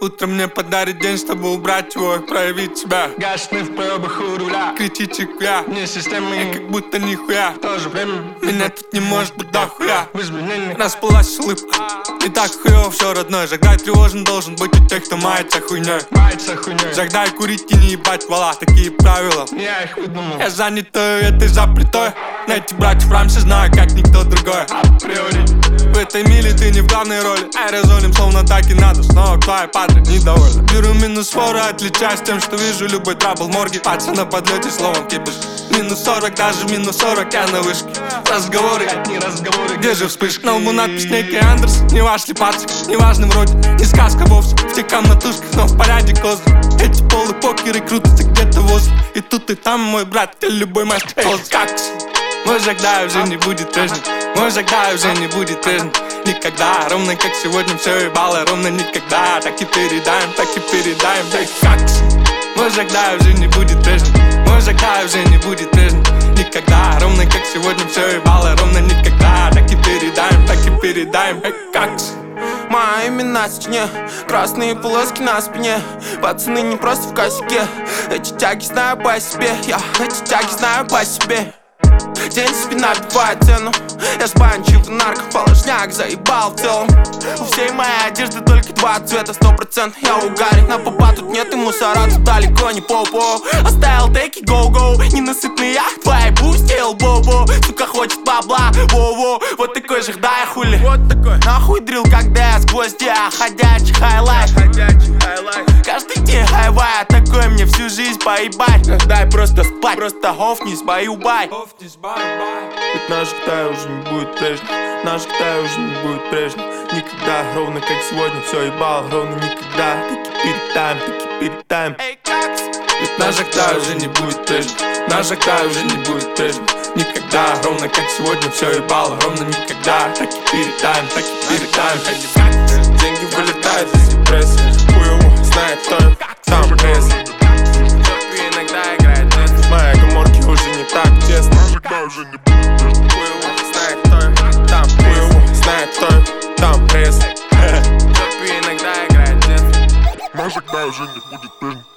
Утро мне подарит день, чтобы убрать его и проявить себя. Гашны в пробах у руля, критичек я, не системы, я как будто нихуя. в то же время Меня тут не может быть дохуя. в изменениях. Расплылась улыбка, и так хуёво все родной. Жагдай тревожен должен быть у тех, кто мается хуйней. Мается хуйней, Жагдай курить и не ебать вала, такие правила. я их выдумал Я занят этой запретой. Найти братьев рамси знаю, как никто другой. априори. В этой миле ты не в главной роли. Аэрозолем словно так и надо. Снова к твоей падре недовольна. Беру минус фору, отличаюсь тем, что вижу любой трабл в морге. Паца на подлете словом кипиш. Минус 40, даже минус 40, я на вышке. Разговоры, Не разговоры, где же вспышка? На лбу надпись Некий Андерс. Не ваш ли пацик, неважно вроде. Не сказка вовсе, в тех комнатушках, но в порядке козырь. Эти полы покеры крутятся где-то возле. И тут и там мой брат, и любой мастер. Как? Мой Жагдай уже не будет прежним. Мой Жагдай уже не будет прежним. Никогда, ровно как сегодня все ебало, ровно никогда. Так и передаем, эй, как? Мой Жагдай уже не будет прежним. Мой Жагдай уже не будет прежним. Никогда, ровно как сегодня все ебало, ровно никогда. Так и передаем, эй, как? Мои имя на стене, красные полоски на спине. Пацаны не просто в косяке, эти тяги знаю по себе. Я эти тяги знаю по себе. День спина отбивает цену. Я спанчив нарко, положняк заебал в целом. У всей моей одежды только два цвета, 100%. Я в угаре, на попа тут нет и мусора, тут далеко не по-по. Оставил теки, гоу-гоу, ненасытный я твоей пустил, бо-бо. Сука хочет бабла, во-во. Вот такой Жагдай хули, вот такой. Нахуй дрил, когда я с гвоздя, ходячий хайлайт. Каждый день хайвай, такой мне всю жизнь поебать. Дай просто спать, просто хофнись, баю-бай. Ведь наш Жагдай уже не будет прежним. Наш Жагдай уже не будет прежним. Никогда, ровно как сегодня все ебало, ровно никогда. Таки перетаем. Ведь наш Жагдай уже не будет прежним. Наш Жагдай уже не будет прежним. Никогда, ровно как сегодня все ебало, ровно никогда. Так и перетаем, Деньги вылетают из депрессии. Хуй его знает, кто там пресс. Иногда играет детство. Моя гоморки уже не так честно. Уже не будет прежним. Хуй его знает, кто там пресс. Хуй его знает, кто там пресс. Иногда играет детство. Наш Жагдай уже не будет прежним.